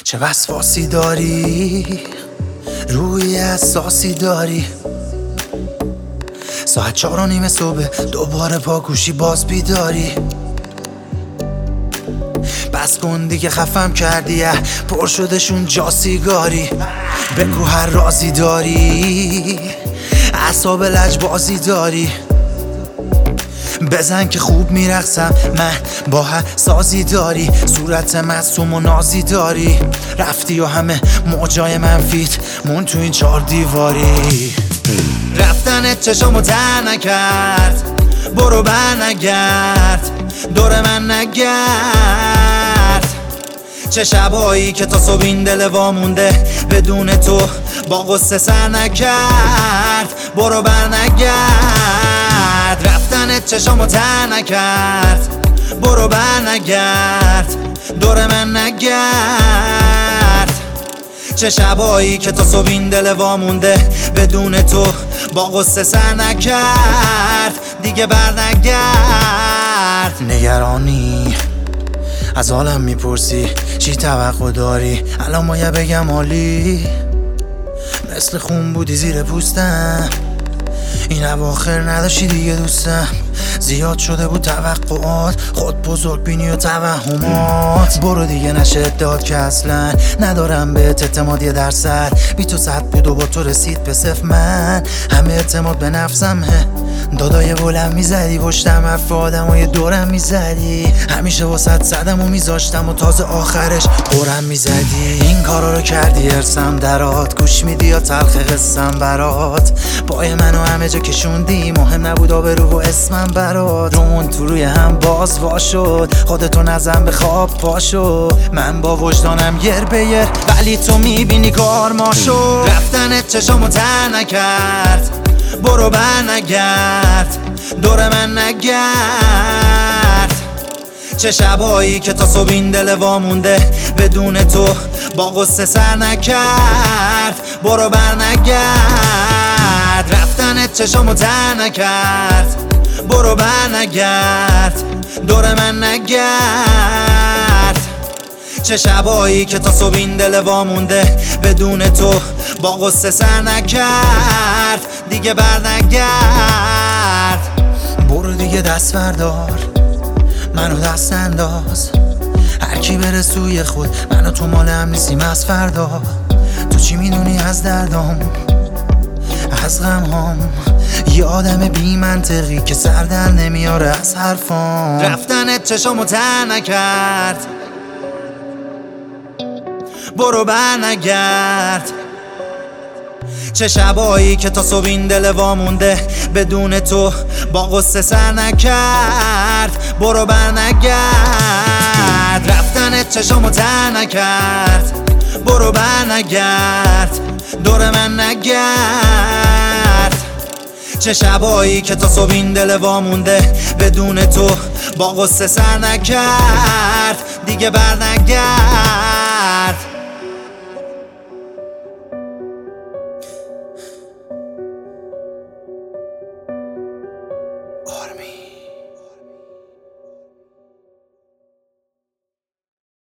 چه وسواسی داری، روی اساسی داری. ساعت 4:30 صبح دوباره پاکوشی باز بیداری. بس کن دیگه خفم کردی، پر شدشون جا سیگاری. بگو هر رازی داری، اعصاب لجبازی داری. بزن که خوب میرقصم من، با سازی داری. صورت معصوم و نازی داری. رفتی و همه موجای منفیت مون تو این 4 دیواری. رفتنت چشامو تر نکرد، برو بر نگرد، دور من نگرد. چه شبایی که تا صبح این دل وامونده، بدون تو با غصه سر نکرد. برو بر نگرد، رفتنت چشامو تر نکرد، برو بر نگرد، دور من نگرد. چه شبایی که تا صبح این دل وامونده، بدون تو با غصه سر نکرد. دیگه بر نگرد. نگرانی از حالم میپرسی، چی توقع داری؟ الان باید بگم عالی، مثل خون بودی زیر پوستم. این اواخر نداشتی دیگه دوستم، زیاد شده بود توقعات، خود بزرگ بینی و توهمات. برو دیگه نشه داد که اصلا ندارم بهت اعتماد 1%. بی تو 100 بود و با تو رسید به 0. من همه اعتماد به نفسم دادای بلند میزدی، پشتم حرف آدمای دورم میزدی. همیشه واسط زدم و میذاشتم و تازه آخرش قرم میزدی. این کارا رو کردی ارسم درات، گوش میدی یا تلخ قصم برات. پای منو همه جا کشوندی، مهم نبود آبرو و اسمم برات. رومون تو روی هم باز وا شد، خودتو نزن به خواب پاشو. من با وجدانم یر به یر، ولی تو میبینی کار ما شد. رفتنت چشامو تر نکرد، برو بر نگرد، دور من نگرد. چه شبایی که تا صبح این دل وامونده، بدون تو با غصه سر نکرد. برو بر نگرد، رفتنت چشامو تر نکرد، برو بر نگرد، دور من نگرد. چه شبایی که تا صبح این دل وامونده، بدون تو با غصه سر نکرد. دیگه بر نگرد. برو دیگه دست بردار، منو دست انداز. هر کی بره سوی خود، منو تو مال هم نیستیم از فردا. تو چی میدونی از دردام، از غمهام؟ یه آدم بی منطقی که سر در نمیاره از حرفام. رفتنت چشامو تر نکرد، برو بر نگرد. چه شبایی که تا صبح این دل وامونده، بدون تو با غصه سر نکرد. برو بر نگرد، رفتنت چشامو تر نکرد، برو بر نگرد، دور من نگرد. چه شبایی که تا صبح این دل وامونده، بدون تو با غصه سر نکرد. دیگه بر نگرد.